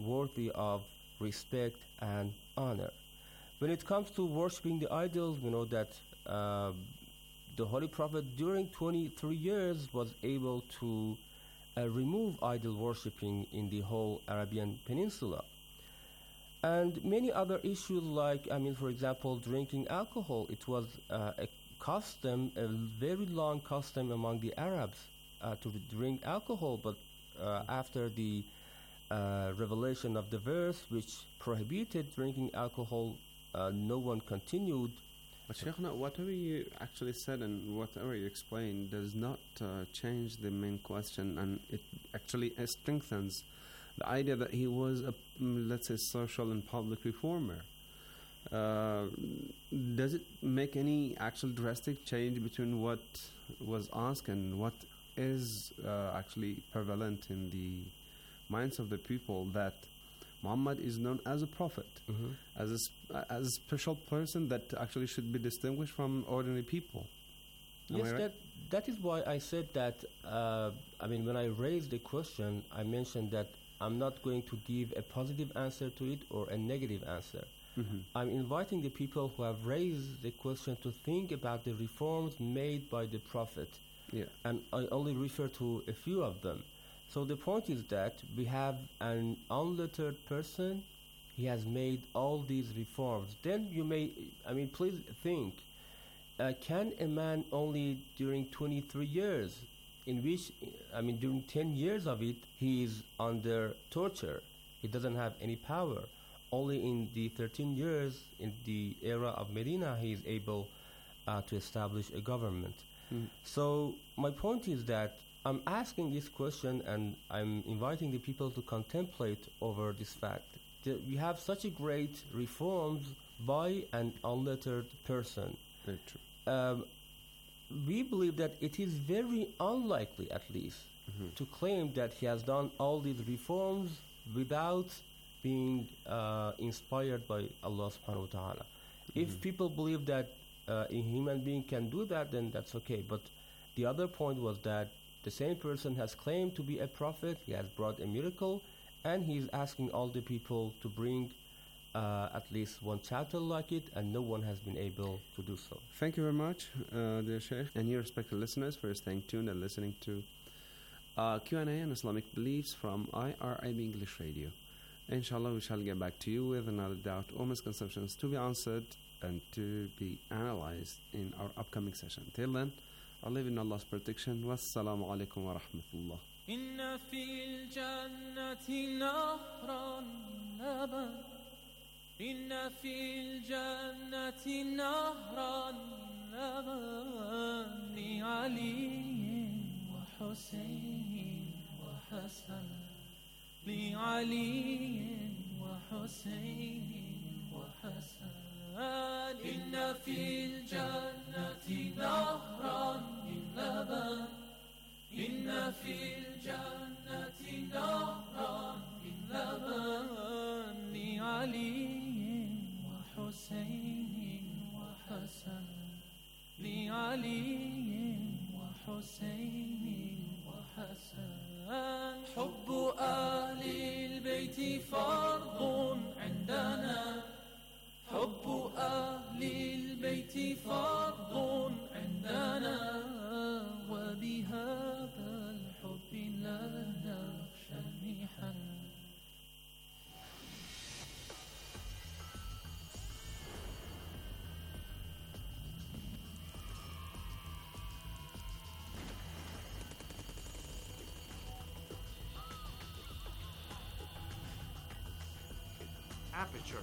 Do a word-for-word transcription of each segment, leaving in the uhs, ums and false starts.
worthy of respect and honor. When it comes to worshiping the idols, we know that uh, the Holy Prophet during twenty-three years was able to uh, remove idol worshipping in the whole Arabian Peninsula. And many other issues like, I mean, for example, drinking alcohol. It was uh, a custom, a very long custom among the Arabs uh, to drink alcohol, but uh, after the uh, revelation of the verse which prohibited drinking alcohol, uh, no one continued. But Shaykhna, whatever you actually said and whatever you explained does not uh, change the main question, and it actually uh, strengthens the idea that he was a, mm, let's say, social and public reformer. Uh, does it make any actual drastic change between what was asked and what is uh, actually prevalent in the minds of the people, that Muhammad is known as a prophet, Mm-hmm. as a, sp- as a special person that actually should be distinguished from ordinary people? Am Yes, I right? that that is why I said that. Uh, I mean, when I raised the question, I mentioned that I'm not going to give a positive answer to it or a negative answer. Mhm. I'm inviting the people who have raised the question to think about the reforms made by the Prophet, Yeah. and I only refer to a few of them. So the point is that we have an unlettered person. He has made all these reforms. Then you may, I mean, please think, uh, can a man only during twenty-three years, in which, I mean, during ten years of it, he is under torture. He doesn't have any power. Only in the thirteen years, in the era of Medina, he is able uh, to establish a government. Mm. So my point is that I'm asking this question and I'm inviting the people to contemplate over this fact. That we have such a great reforms by an unlettered person. Very true. Um, we believe that it is very unlikely, at least, Mhm. to claim that he has done all these reforms without being uh, inspired by Allah subhanahu wa ta'ala. If Mhm. people believe that uh, a human being can do that, then that's okay. But the other point was that the same person has claimed to be a prophet, he has brought a miracle, and he is asking all the people to bring uh, at least one chapter like it, and no one has been able to do so. Thank you very much, uh, dear Sheikh, and you respected listeners for staying tuned and listening to uh, Q and A on Islamic beliefs from I R I B English Radio. Inshallah, we shall get back to you with another doubt or misconceptions to be answered and to be analyzed in our upcoming session. Till then, I live in Allah's protection. Wassalamu alaikum wa rahmatullah. إن في الجنة نهرا لبن إن في الجنة نهرا لبن لعلي وحسين وحسن لعلي وحسين وحسن إن في الجنة نهرا من لبن إن في الجنة نهرا من لبن لعلي وحسين وحسن لعلي وحسين وحسن حب أهل البيت فرض عندنا حب أهل البيت فرض عندنا وبهذا الحب لا نخشى المحن Aperture.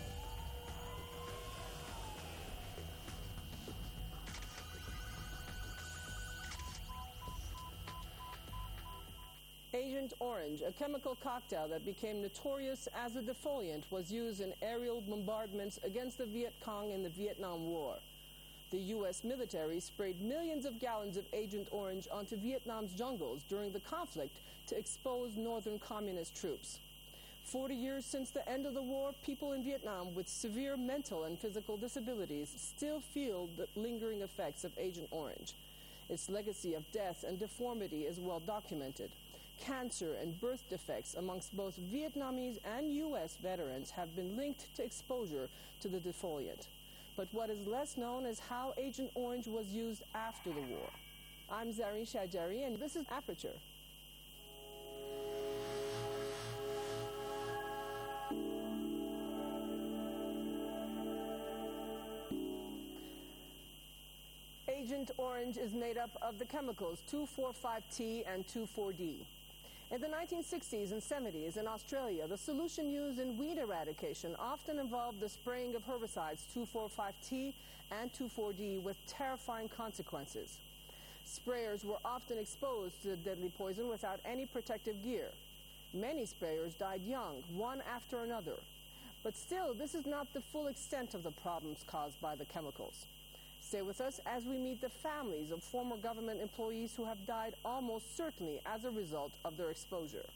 Agent Orange, a chemical cocktail that became notorious as a defoliant, was used in aerial bombardments against the Viet Cong in the Vietnam War. The U S military sprayed millions of gallons of Agent Orange onto Vietnam's jungles during the conflict to expose northern communist troops. Forty years since the end of the war, people in Vietnam with severe mental and physical disabilities still feel the lingering effects of Agent Orange. Its legacy of death and deformity is well documented. cancer, and birth defects amongst both Vietnamese and U S veterans have been linked to exposure to the defoliant. But what is less known is how Agent Orange was used after the war. I'm Zareen Shajari, and this is Aperture. Agent Orange is made up of the chemicals two four five T and two four D. In the nineteen sixties and seventies in Australia, the solution used in weed eradication often involved the spraying of herbicides two four five T and two four D with terrifying consequences. Sprayers were often exposed to the deadly poison without any protective gear. Many sprayers died young, one after another. But still, this is not the full extent of the problems caused by the chemicals. Stay with us as we meet the families of former government employees who have died almost certainly as a result of their exposure.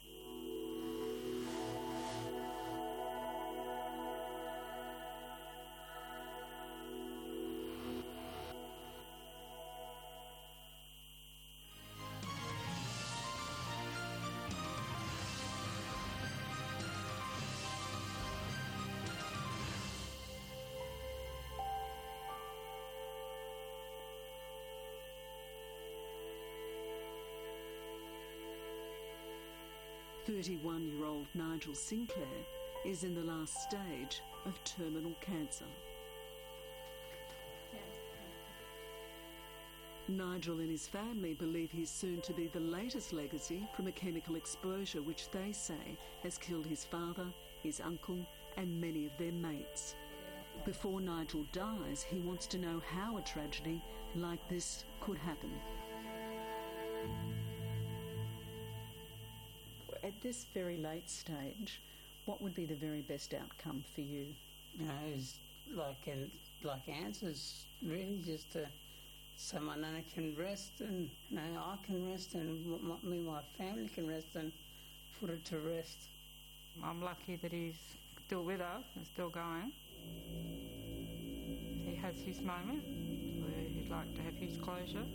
thirty-one-year-old Nigel Sinclair is in the last stage of terminal cancer. Nigel and his family believe he's soon to be the latest legacy from a chemical exposure which they say has killed his father, his uncle and many of their mates. Before Nigel dies, he wants to know how a tragedy like this could happen. At this very late stage, what would be the very best outcome for you? You know, it's like and like answers, really, just to someone that can rest, and you know, I can rest, and my, me, my family can rest, and put it to rest. I'm lucky that he's still with us and still going. He has his moment where he'd like to have his closure.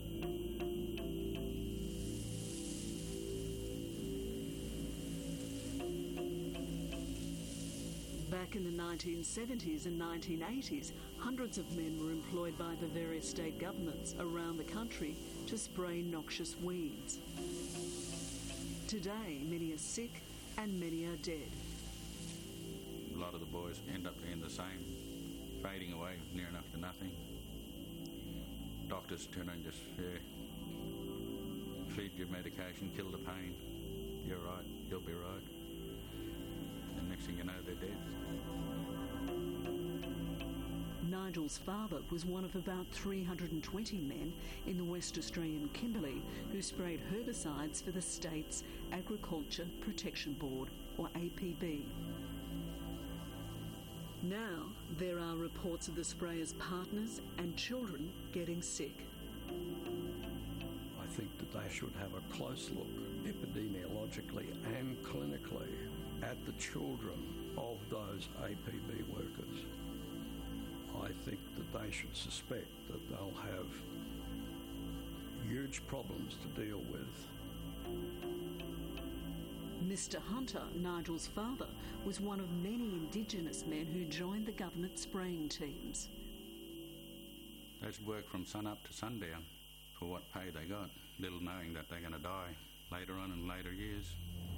Back in the nineteen seventies and nineteen eighties, hundreds of men were employed by the various state governments around the country to spray noxious weeds. Today, many are sick and many are dead. A lot of the boys end up being the same, fading away near enough to nothing. Doctors turn and just yeah, feed your medication, kill the pain. You're right, you'll be right. And next thing you know, they're dead. Nigel's father was one of about three hundred twenty men in the West Australian Kimberley who sprayed herbicides for the state's Agriculture Protection Board, or A P B. Now, there are reports of the sprayers' partners and children getting sick. I think that they should have a close look, epidemiologically and clinically, at the children of those A P B workers. I think that they should suspect that they'll have huge problems to deal with. Mister Hunter, Nigel's father, was one of many Indigenous men who joined the government spraying teams. They just work from sun up to sundown for what pay they got, little knowing that they're going to die later on in later years.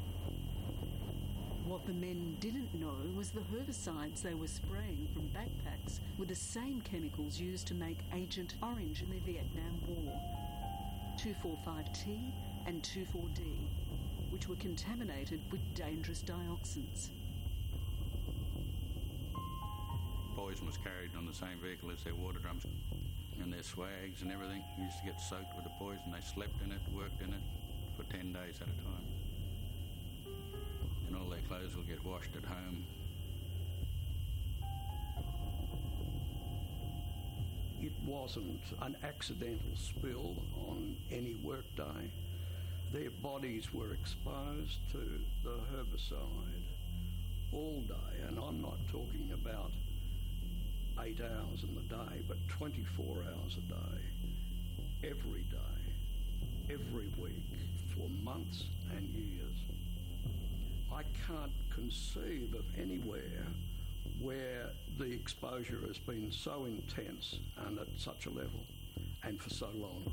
What the men didn't know was the herbicides they were spraying from backpacks were the same chemicals used to make Agent Orange in the Vietnam War, two four five T and two four D, which were contaminated with dangerous dioxins. Poison was carried on the same vehicle as their water drums, and their swags and everything used to get soaked with the poison. They slept in it, worked in it for ten days at a time. And all their clothes will get washed at home. It wasn't an accidental spill on any work day. Their bodies were exposed to the herbicide all day, and I'm not talking about eight hours in the day, but twenty-four hours a day, every day, every week, for months and years. I can't conceive of anywhere where the exposure has been so intense and at such a level and for so long.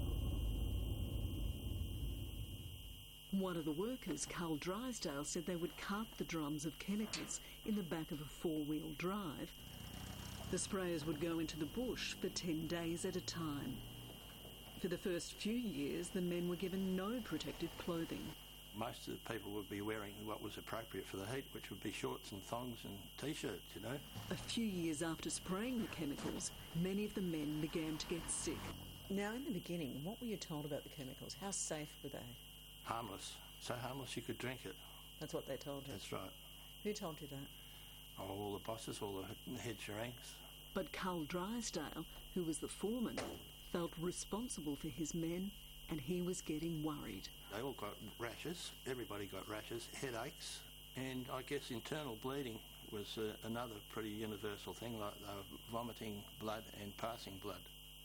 One of the workers, Carl Drysdale, said they would cart the drums of chemicals in the back of a four-wheel drive. The sprayers would go into the bush for ten days at a time. For the first few years, the men were given no protective clothing. Most of the people would be wearing what was appropriate for the heat, which would be shorts and thongs and T-shirts, you know. A few years after spraying the chemicals, many of the men began to get sick. Now, in the beginning, what were you told about the chemicals? How safe were they? Harmless. So harmless you could drink it. That's what they told you? That's right. Who told you that? Oh, all the bosses, all the head sherinks. But Carl Drysdale, who was the foreman, felt responsible for his men, and he was getting worried. They all got rashes. Everybody got rashes, headaches, and I guess internal bleeding was uh, another pretty universal thing, like they were vomiting blood and passing blood.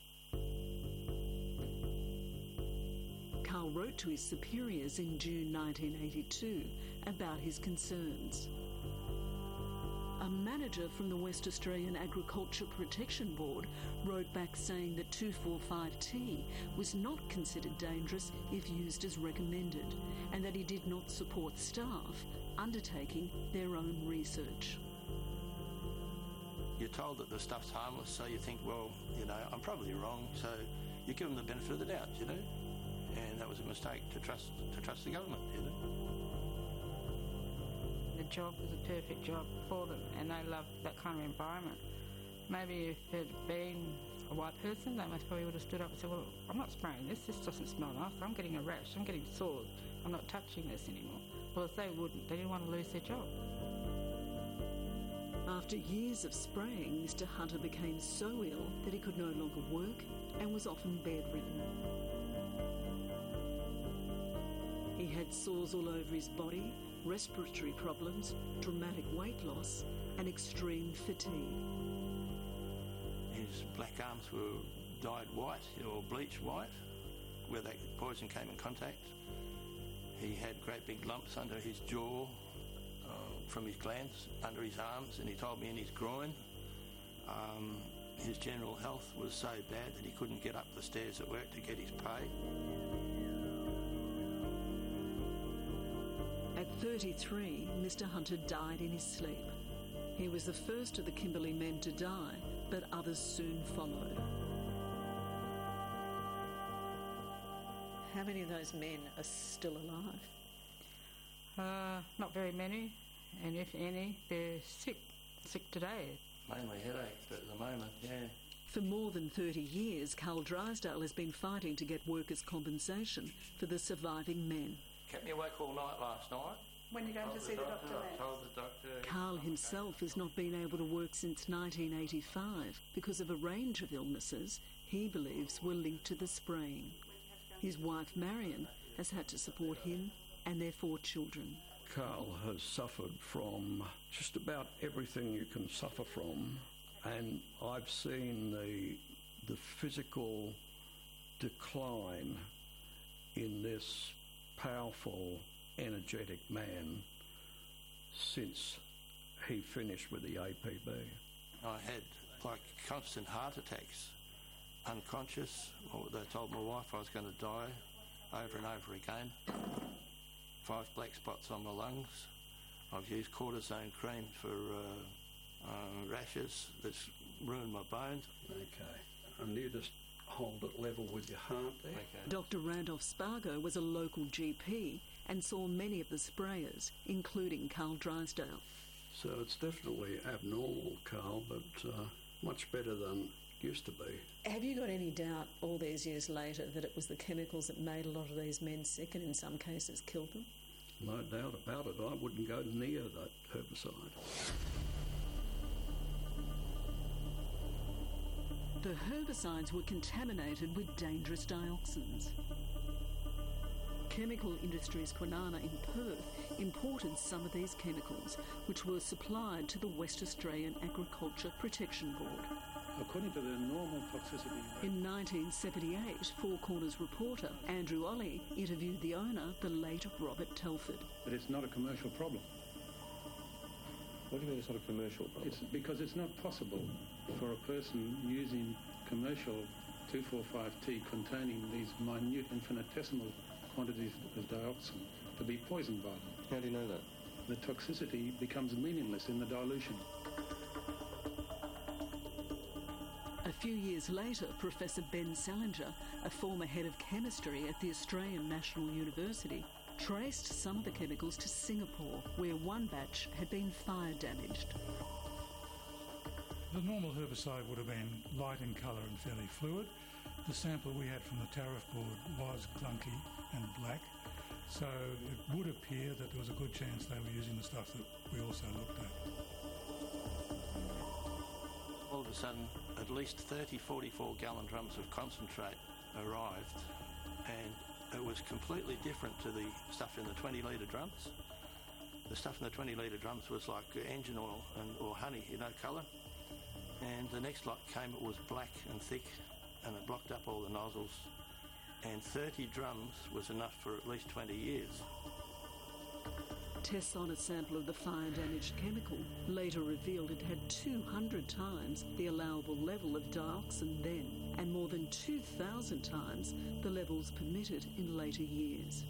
Carl wrote to his superiors in June nineteen eighty-two about his concerns. A manager from the West Australian Agriculture Protection Board wrote back saying that two forty-five T was not considered dangerous if used as recommended, and that he did not support staff undertaking their own research. You're told that the stuff's harmless, so you think, well, you know, I'm probably wrong, so you give them the benefit of the doubt, you know. And that was a mistake to trust to trust the government, you know. The job was a perfect job for them, and they loved that kind of environment. Maybe if it had been a white person, they most probably would have stood up and said, well, I'm not spraying this, this doesn't smell nice, I'm getting a rash, I'm getting sores, I'm not touching this anymore. Well, if they wouldn't, they didn't want to lose their job. After years of spraying, Mister Hunter became so ill that he could no longer work and was often bedridden. He had sores all over his body, respiratory problems, dramatic weight loss, and extreme fatigue. His black arms were dyed white or bleached white where that poison came in contact. He had great big lumps under his jaw uh, from his glands, under his arms, and he told me in his groin. Um, his general health was so bad that he couldn't get up the stairs at work to get his pay. At thirty-three, Mister Hunter died in his sleep. He was the first of the Kimberley men to die, but others soon followed. How many of those men are still alive? Uh, not very many, and if any, they're sick, sick today. Mainly headaches, but at the moment, yeah. For more than thirty years, Carl Drysdale has been fighting to get workers' compensation for the surviving men. Kept me awake all night last night. When are you going to see the doctor, I told the doctor. Carl himself has not been able to work since nineteen eighty-five because of a range of illnesses he believes were linked to the spraying. His wife Marion has had to support him and their four children. Carl has suffered from just about everything you can suffer from, and I've seen the the physical decline in this powerful, energetic man since he finished with the A P B. I had like constant heart attacks, unconscious. Well, they told my wife I was going to die over and over again. Five black spots on my lungs. I've used cortisone cream for uh, uh, rashes that's ruined my bones. Okay, and you just hold it level with your heart there. Okay. Doctor Randolph Spargo was a local G P and saw many of the sprayers, including Carl Drysdale. So it's definitely abnormal, Carl, but uh, much better than it used to be. Have you got any doubt all these years later that it was the chemicals that made a lot of these men sick and in some cases killed them? No doubt about it. I wouldn't go near that herbicide. The herbicides were contaminated with dangerous dioxins. Chemical Industries Kwinana in Perth imported some of these chemicals, which were supplied to the West Australian Agriculture Protection Board. According to the normal toxicity rate. In nineteen seventy-eight, Four Corners reporter Andrew Olley interviewed the owner, the late Robert Telford. But it's not a commercial problem. What do you mean it's not a commercial problem? It's because it's not possible for a person using commercial two four five T containing these minute infinitesimal quantities of dioxin to be poisoned by them. How do you know that? The toxicity becomes meaningless in the dilution. A few years later, Professor Ben Salinger, a former head of chemistry at the Australian National University, traced some of the chemicals to Singapore, where one batch had been fire damaged. The normal herbicide would have been light in colour and fairly fluid. The sample we had from the tariff board was clunky and black, so it would appear that there was a good chance they were using the stuff that we also looked at. All of a sudden, at least thirty forty-four gallon drums of concentrate arrived, and it was completely different to the stuff in the twenty litre drums. The stuff in the twenty litre drums was like engine oil and or honey, you know, colour. And the next lot came, it was black and thick, and it blocked up all the nozzles. And thirty drums was enough for at least twenty years. Tests on a sample of the fire-damaged chemical later revealed it had two hundred times the allowable level of dioxin then, and more than two thousand times the levels permitted in later years.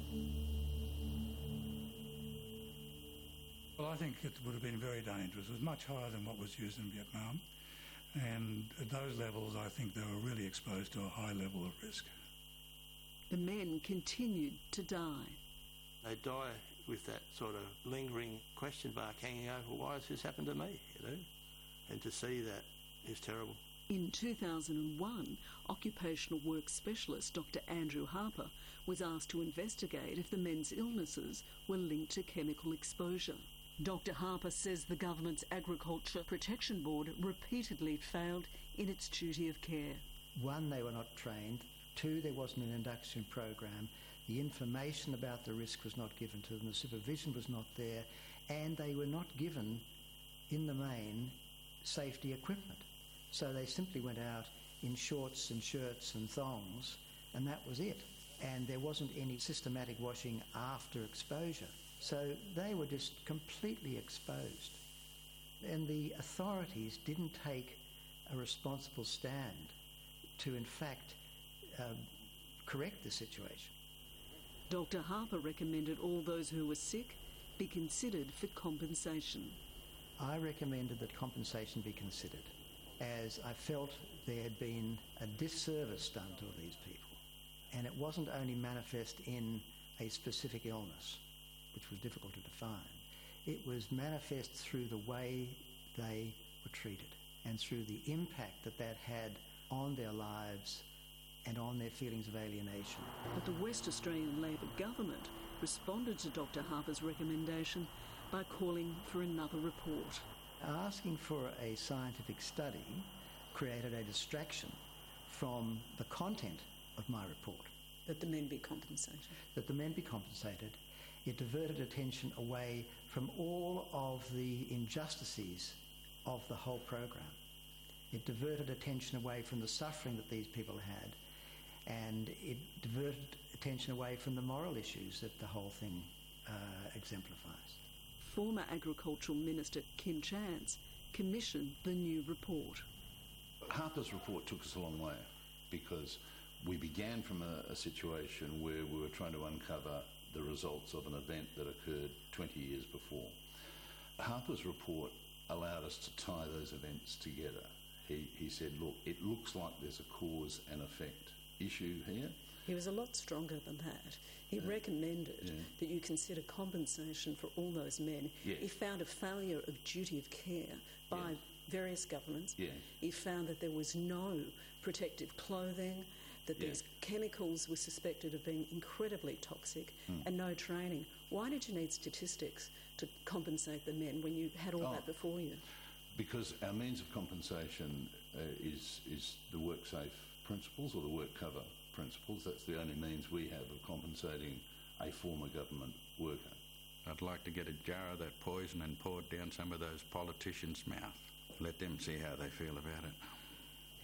Well, I think it would have been very dangerous. It was much higher than what was used in Vietnam, and at those levels I think they were really exposed to a high level of risk. The men continued to die. They die with that sort of lingering question mark hanging over, why has this happened to me, you know? And to see that is terrible. In two thousand one, occupational work specialist Doctor Andrew Harper was asked to investigate if the men's illnesses were linked to chemical exposure. Doctor Harper says the government's Agriculture Protection Board repeatedly failed in its duty of care. One, they were not trained. Two, there wasn't an induction program. The information about the risk was not given to them. The supervision was not there. And they were not given, in the main, safety equipment. So they simply went out in shorts and shirts and thongs, and that was it. And there wasn't any systematic washing after exposure. So they were just completely exposed. And the authorities didn't take a responsible stand to, in fact, um, correct the situation. Doctor Harper recommended all those who were sick be considered for compensation. I recommended that compensation be considered, as I felt there had been a disservice done to these people. And it wasn't only manifest in a specific illness, which was difficult to define. It was manifest through the way they were treated and through the impact that that had on their lives and on their feelings of alienation. But the West Australian Labor government responded to Doctor Harper's recommendation by calling for another report. Asking for a scientific study created a distraction from the content of my report. That the men be compensated. That the men be compensated. It diverted attention away from all of the injustices of the whole program. It diverted attention away from the suffering that these people had, and it diverted attention away from the moral issues that the whole thing uh, exemplifies. Former Agricultural Minister Kim Chance commissioned the new report. Harper's report took us a long way, because we began from a, a situation where we were trying to uncover the results of an event that occurred twenty years before. Harper's report allowed us to tie those events together. He, he said, look, it looks like there's a cause and effect issue here. He was a lot stronger than that. He yeah. recommended yeah. that you consider compensation for all those men. Yeah. He found a failure of duty of care by yeah. various governments. Yeah. He found that there was no protective clothing, that yeah. these chemicals were suspected of being incredibly toxic, mm. and no training. Why did you need statistics to compensate the men when you had all oh. that before you? Because our means of compensation uh, is is the WorkSafe principles or the WorkCover principles. That's the only means we have of compensating a former government worker. I'd like to get a jar of that poison and pour it down some of those politicians' mouth. Let them see how they feel about it.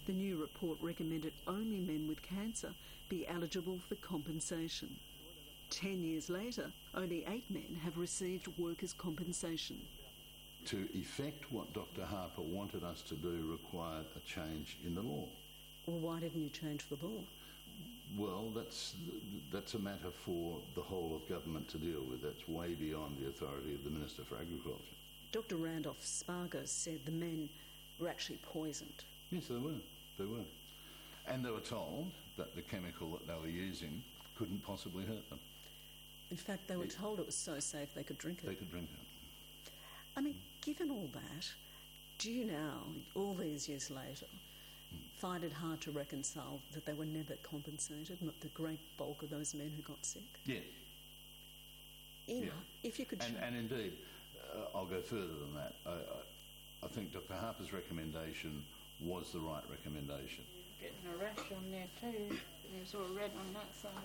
The new report recommended only men with cancer be eligible for compensation. Ten years later, only eight men have received workers' compensation. To effect what Doctor Harper wanted us to do required a change in the law. Well, why didn't you change the law? Well, that's that's a matter for the whole of government to deal with. That's way beyond the authority of the Minister for Agriculture. Doctor Randolph Spargo said the men were actually poisoned. Yes, they were. They were. And they were told that the chemical that they were using couldn't possibly hurt them. In fact, they were it, told it was so safe they could drink it. They could drink it. I mean, given all that, do you now, all these years later, mm. find it hard to reconcile that they were never compensated, not the great bulk of those men who got sick? Yeah. You know, yeah. if you could... And, and indeed, uh, I'll go further than that. I, I, I think Doctor Harper's recommendation was the right recommendation. Getting a rash on there too. There's all red on that side.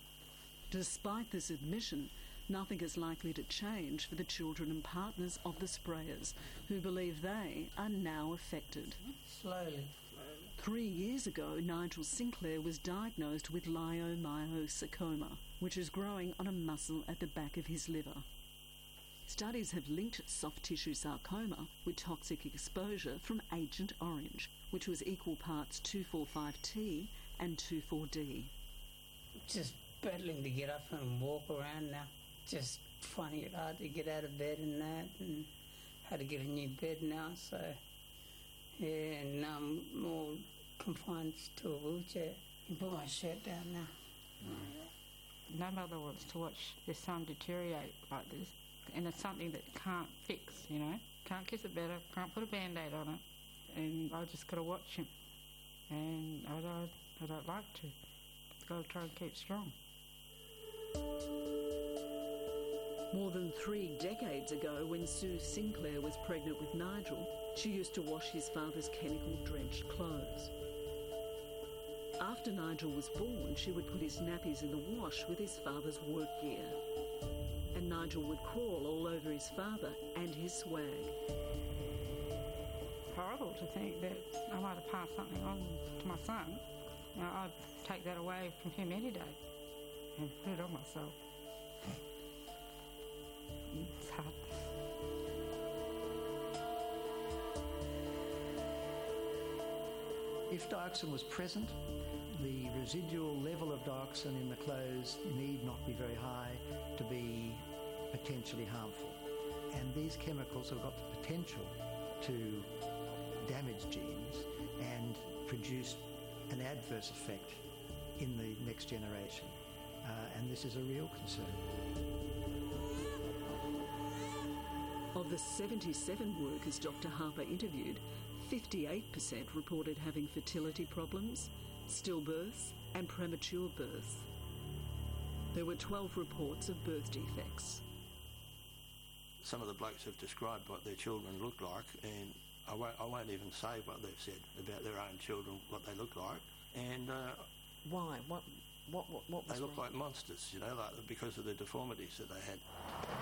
Despite this admission, nothing is likely to change for the children and partners of the sprayers, who believe they are now affected. Slowly. Three years ago, Nigel Sinclair was diagnosed with leiomyosarcoma, which is growing on a muscle at the back of his liver. Studies have linked soft tissue sarcoma with toxic exposure from Agent Orange, which was equal parts two four five T and two four D. Just battling to get up and walk around now. Just finding it hard to get out of bed and that, and had to get a new bed now, so yeah, and now I'm more confined to a wheelchair. You put my shirt down now. Mm. No mother wants to watch their son deteriorate like this, and it's something that can't fix, you know. Can't kiss it better, can't put a band-aid on it, and I just got to watch him, and I don't, I don't like to. I've got to try and keep strong. More than three decades ago, when Sue Sinclair was pregnant with Nigel, she used to wash his father's chemical-drenched clothes. After Nigel was born, she would put his nappies in the wash with his father's work gear. And Nigel would crawl all over his father and his swag. Horrible to think that I might have passed something on to my son. You know, I'd take that away from him any day and put it on myself. It's hard. If dioxin was present, the residual level of dioxin in the clothes need not be very high to be potentially harmful. And these chemicals have got the potential to damage genes and produce an adverse effect in the next generation. Uh, and this is a real concern. Of the seventy-seven workers Doctor Harper interviewed, fifty-eight percent reported having fertility problems, stillbirths and premature births. There were twelve reports of birth defects. Some of the blokes have described what their children look like, and I won't, I won't even say what they've said about their own children, what they look like. And uh, why? What? What? What? What was they look wrong? like monsters, you know, like because of the deformities that they had.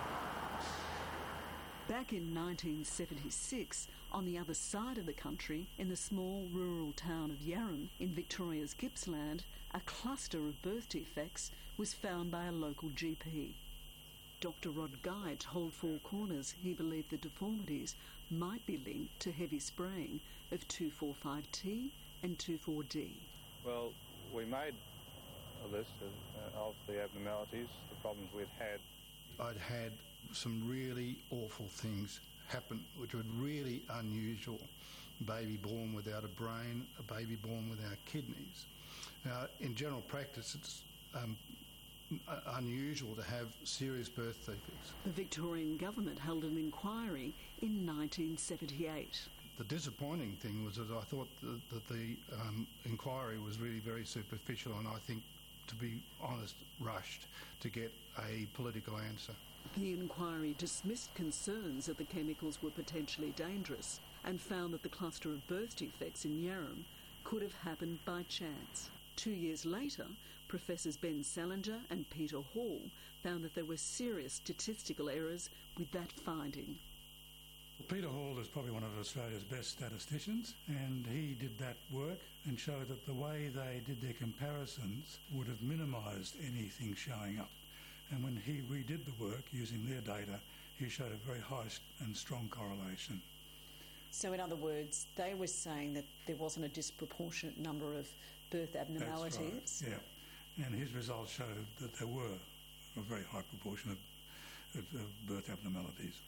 Back in nineteen seventy-six, on the other side of the country, in the small rural town of Yarram in Victoria's Gippsland, a cluster of birth defects was found by a local G P. Doctor Rod Guy told Four Corners he believed the deformities might be linked to heavy spraying of two four five T and two four D. Well, we made a list of, uh, of the abnormalities, the problems we'd had. I'd had some really awful things happen, which were really unusual. Baby born without a brain, a baby born without kidneys. Now, in general practice, it's um, unusual to have serious birth defects. The Victorian government held an inquiry in nineteen seventy-eight. The disappointing thing was that I thought that, that the um, inquiry was really very superficial, and I think, to be honest, rushed to get a political answer. The inquiry dismissed concerns that the chemicals were potentially dangerous and found that the cluster of birth defects in Yarram could have happened by chance. Two years later, Professors Ben Salinger and Peter Hall found that there were serious statistical errors with that finding. Peter Hall is probably one of Australia's best statisticians, and he did that work and showed that the way they did their comparisons would have minimised anything showing up. And when he redid the work using their data, he showed a very high and strong correlation. So in other words, they were saying that there wasn't a disproportionate number of birth abnormalities. That's right, yeah. And his results showed that there were a very high proportion of, of, of birth abnormalities.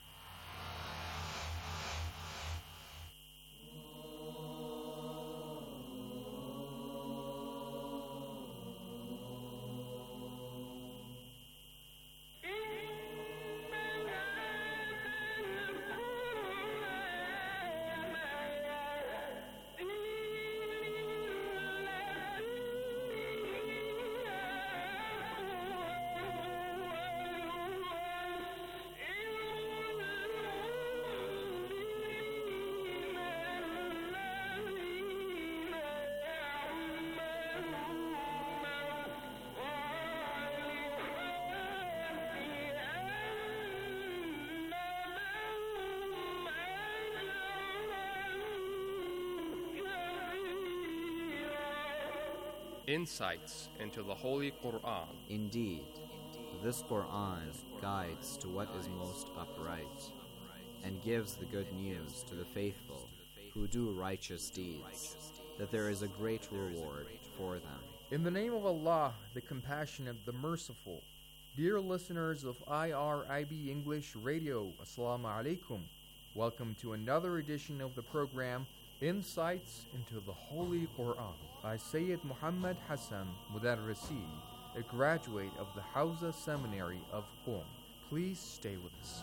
Insights into the Holy Quran. Indeed, this Quran guides to what is most upright and gives the good news to the faithful who do righteous deeds, that there is a great reward for them. In the name of Allah, the Compassionate, the Merciful. Dear listeners of I R I B English Radio, Assalamu alaikum. Welcome to another edition of the program Insights into the Holy Quran by Sayyid Muhammad Hassan Mudarrisi, a graduate of the Hawza Seminary of Qom. Please stay with us.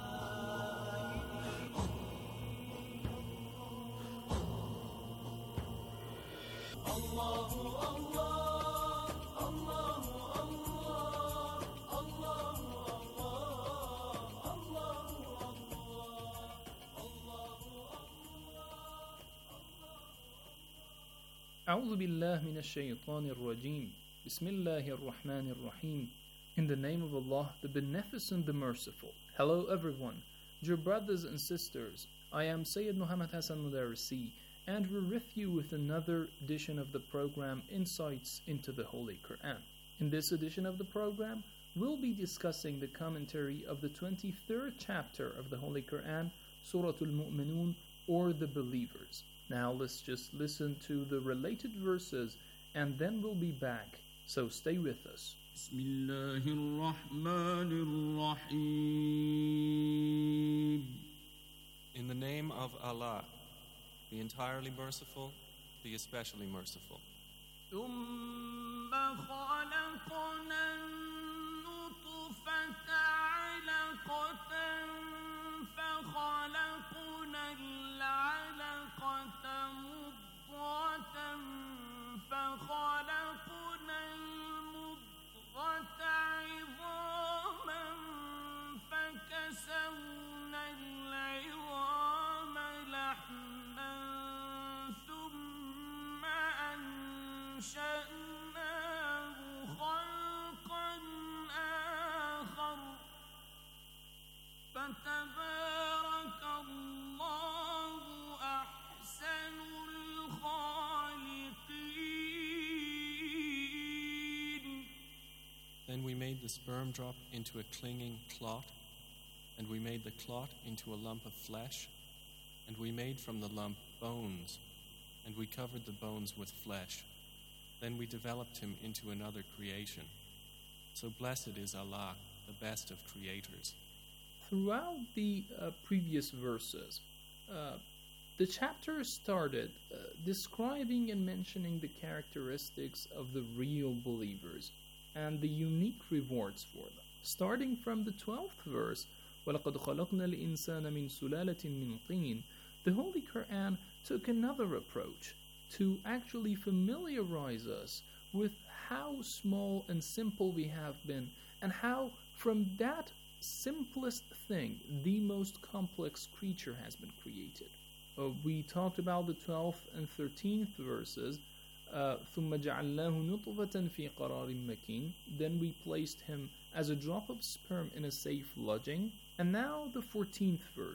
أعوذ بالله من الشيطان الرجيم بسم الله الرحمن الرحيم. In the name of Allah, the Beneficent, the Merciful. Hello everyone, dear brothers and sisters. I am Sayyid Muhammad Hassan Mudarrisi, and we're with you with another edition of the program Insights into the Holy Quran. In this edition of the program, we'll be discussing the commentary of the twenty-third chapter of the Holy Quran, Surah Al-Mu'minun, or the Believers. Now let's just listen to the related verses and then we'll be back. So stay with us. In the name of Allah, the entirely merciful, the especially merciful. Then we made the sperm drop into a clinging clot, and we made the clot into a lump of flesh, and we made from the lump bones, and we covered the bones with flesh. Then we developed him into another creation. So blessed is Allah, the best of creators. Throughout the uh, previous verses, uh, the chapter started uh, describing and mentioning the characteristics of the real believers and the unique rewards for them. Starting from the twelfth verse, وَلَقَدْ خَلَقْنَا الْإِنسَانَ مِنْ سُلَالَةٍ مِنْ طِينٍ, the Holy Quran took another approach to actually familiarize us with how small and simple we have been, and how from that simplest thing, the most complex creature has been created. Uh, we talked about the twelfth and thirteenth verses. Uh, ثُمَّ جَعَلْنَاهُ نُطْفَةً فِي قَرَارٍ مَكِينٍ. Then we placed him as a drop of sperm in a safe lodging. And now the fourteenth verse.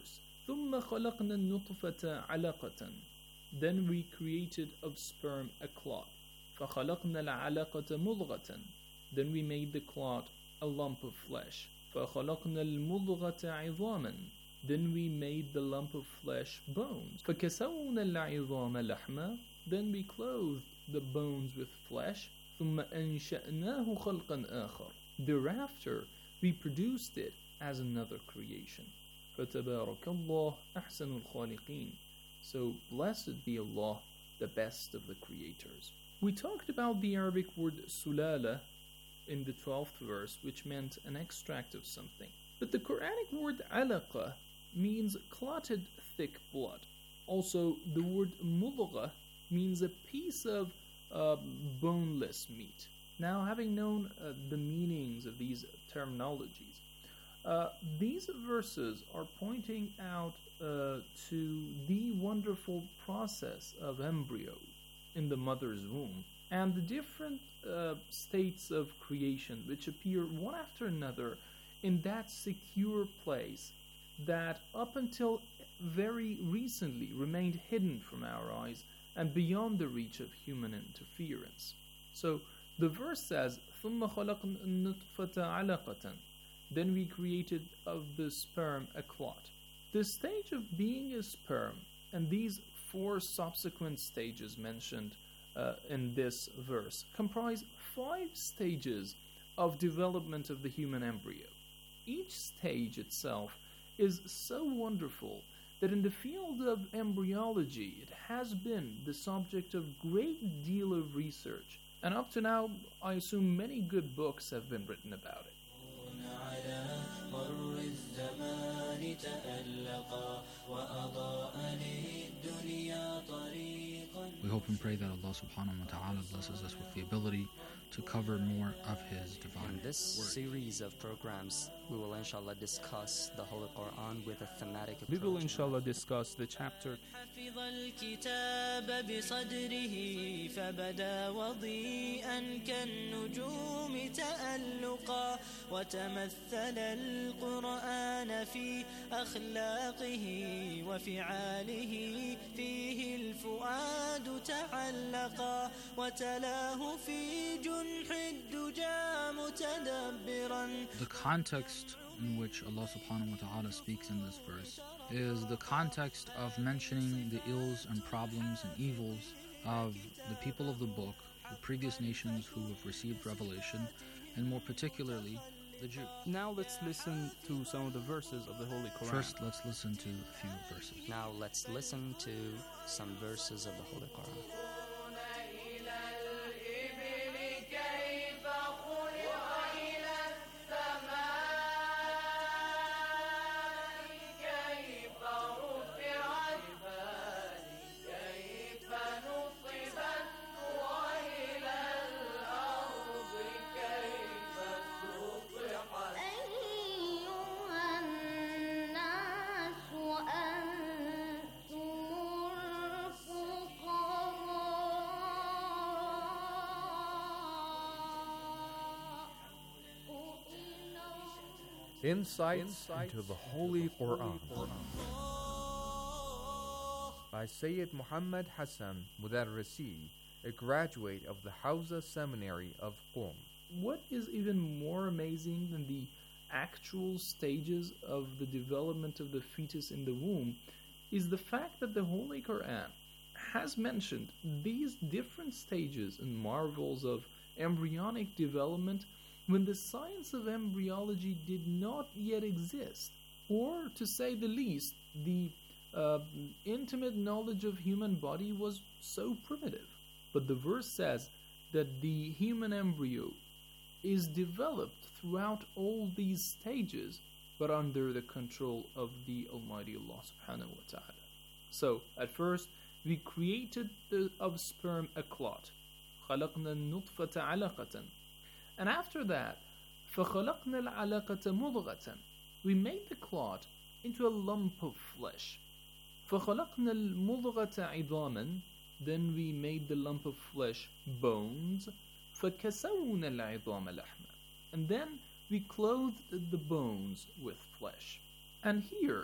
ثم خلقنا النطفة علقة. Then we created of sperm a clot. فخلقنا العلقة مضغة. Then we made the clot a lump of flesh. فخلقنا المضغة عظاما. Then we made the lump of flesh bones. فكسونا العظام لحما. Then we clothed the bones with flesh. ثم أنشأناه خلقا آخر. Thereafter we produced it as another creation. فتبارك الله أحسن الخالقين. So blessed be Allah, the best of the creators. We talked about the Arabic word sulala in the twelfth verse, which meant an extract of something. But the Quranic word alaqa means clotted thick blood. Also, the word mudgha means a piece of uh, boneless meat. Now, having known uh, the meanings of these terminologies, uh, these verses are pointing out uh, to the wonderful process of embryo in the mother's womb and the different uh, states of creation which appear one after another in that secure place that up until very recently remained hidden from our eyes and beyond the reach of human interference. So the verse says, ثُمَّ خَلَقْنَا النُّطْفَةَ عَلَقَةً. Then we created of the sperm a clot. The stage of being a sperm and these four subsequent stages mentioned uh, in this verse comprise five stages of development of the human embryo. Each stage itself is so wonderful that in the field of embryology it has been the subject of great deal of research, and up to now I assume many good books have been written about it. We hope and pray that Allah subhanahu wa ta'ala blesses us with the ability to cover more of His divine In this word. series of programs, we will inshallah discuss the Holy Quran with a thematic approach. We will inshallah discuss the chapter حفظ الكتاب بصدره فبدا وضيئا كالنجوم تألقا وتمثل القرآن في أخلاقه وفعاله فيه الفؤاد تعلقا وتلاه في جنح الدجى متدبرا. The context in which Allah subhanahu wa ta'ala speaks in this verse is the context of mentioning the ills and problems and evils of the people of the book, the previous nations who have received revelation, and more particularly the Jews. Now let's listen to some of the verses of the Holy Quran. First, let's listen to a few verses. Now let's listen to some verses of the Holy Quran. Insights into the Holy Quran by Sayyid Muhammad Hassan Mudarrisi, a graduate of the Hawza Seminary of Qom. What is even more amazing than the actual stages of the development of the fetus in the womb is the fact that the Holy Quran has mentioned these different stages and marvels of embryonic development when the science of embryology did not yet exist, or to say the least, the uh, intimate knowledge of human body was so primitive. But the verse says that the human embryo is developed throughout all these stages, but under the control of the Almighty Allah subhanahu wa ta'ala. So, at first, we created the, of sperm a clot. خَلَقْنَا النُّطْفَةَ عَلَقَةً. And after that, فَخَلَقْنَا الْعَلَقَةَ مُضْغَةً. We made the clot into a lump of flesh. فَخَلَقْنَا الْمُضْغَةَ عِظَامًا. Then we made the lump of flesh bones. فَكَسَوْنَا الْعِظَامَ لَحْمًا. And then we clothed the bones with flesh. And here,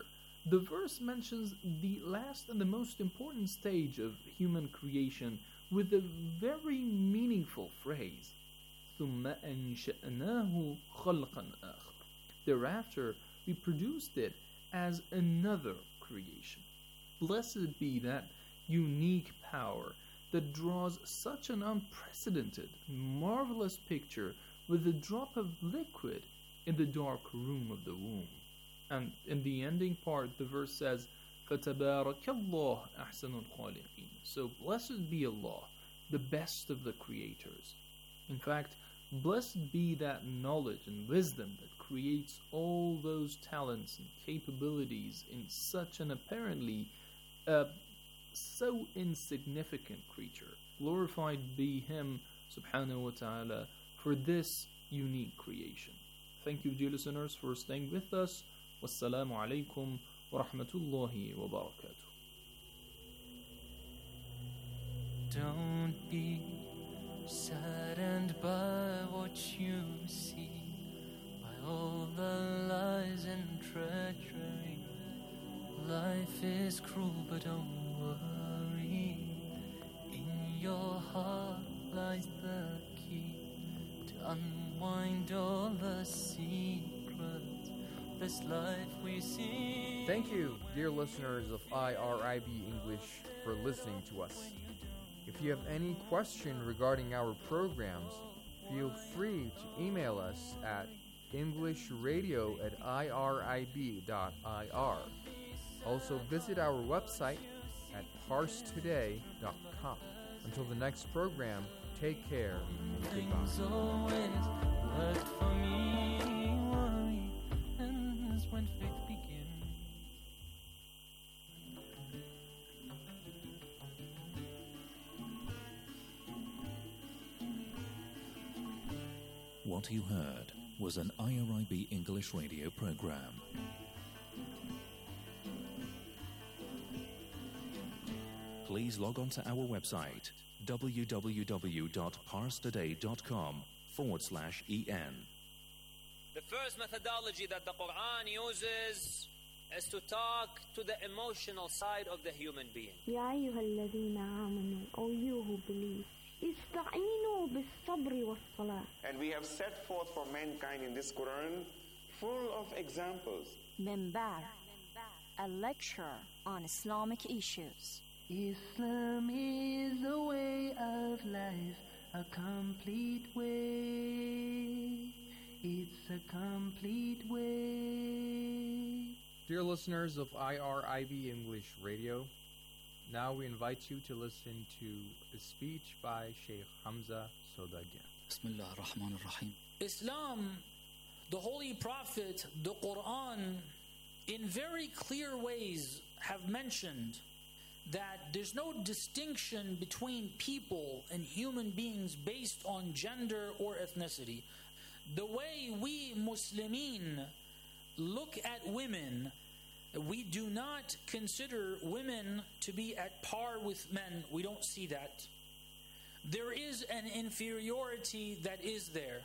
The verse mentions the last and the most important stage of human creation with a very meaningful phrase. ثُمَّ أَنشَأْنَاهُ خَلْقًا آخَرَ. Thereafter, we produced it as another creation. Blessed be that unique power that draws such an unprecedented, marvelous picture with a drop of liquid in the dark room of the womb. And in the ending part, the verse says, فَتَبَارَكَ اللَّهُ أَحْسَنُ الْخَالِقِينَ. So blessed be Allah, the best of the creators. In fact, blessed be that knowledge and wisdom that creates all those talents and capabilities in such an apparently uh, so insignificant creature. Glorified be Him, subhanahu wa ta'ala, for this unique creation. Thank you, dear listeners, for staying with us. Wassalamu alaikum wa rahmatullahi wa barakatuh. Don't be saddened by what you see, by all the lies and treachery. Life is cruel, but don't worry. In your heart lies the key to unwind all the secrets. This life we see. Thank you, dear listeners of I R I B English, for listening to us. If you have any question regarding our programs, feel free to email us at englishradio at irib dot I R. Also visit our website at parse today dot com. Until the next program, take care and Things goodbye. always worked for me. Worry ends when faith begins. What you heard was an I R I B English radio program. Please log on to our website www.parstoday.com forward slash en. The first methodology that the Quran uses is to talk to the emotional side of the human being. يا أيها الذين آمنوا, O you who believe, استعينوا بالصبر والصلاة. And we have set forth for mankind in this Quran full of examples. Minbar, a lecture on Islamic issues. Islam is a way of life, a complete way. It's a complete way. Dear listeners of I R I B English Radio, now we invite you to listen to a speech by Sheikh Hamza Sodagia. Bismillah ar-Rahman ar-Rahim. Islam, the Holy Prophet, the Quran, in very clear ways have mentioned that there's no distinction between people and human beings based on gender or ethnicity. The way we Muslimin look at women, we do not consider women to be at par with men. We don't see that. There is an inferiority that is there.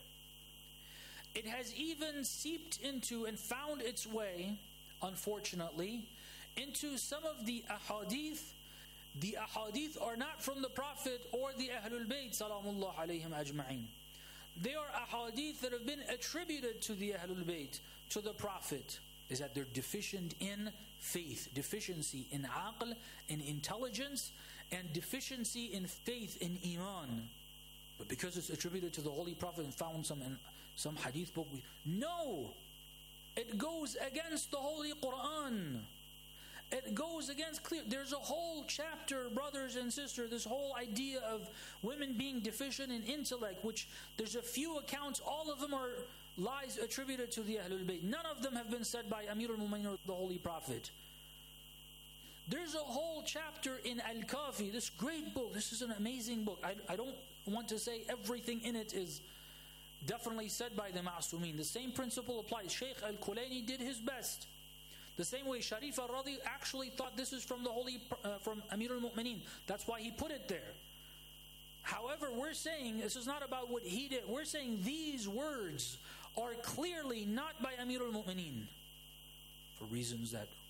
It has even seeped into and found its way, unfortunately, into some of the ahadith. The ahadith are not from the Prophet or the Ahlul Bayt salamullah alayhim ajma'in. They are ahadith that have been attributed to the Ahlul Bayt, to the Prophet, is that they're deficient in faith, deficiency in aql, in intelligence, and deficiency in faith, in iman. But because it's attributed to the Holy Prophet and found some in some hadith book, we, no! It goes against the Holy Quran. It goes against clear. There's a whole chapter, brothers and sisters, this whole idea of women being deficient in intellect, which there's a few accounts, all of them are lies attributed to the Ahlul Bayt. None of them have been said by Amir al-Mu'minin or the Holy Prophet. There's a whole chapter in Al-Kafi, this great book. This is an amazing book. I, I don't want to say everything in it is definitely said by the Ma'sumin. The same principle applies. Shaykh Al-Kulaini did his best. The same way Sharif al-Radi actually thought this is from the Holy, uh, from Amir al-Mu'minin. That's why he put it there. However, we're saying this is not about what he did. We're saying these words are clearly not by Amir al-Mu'minin for reasons that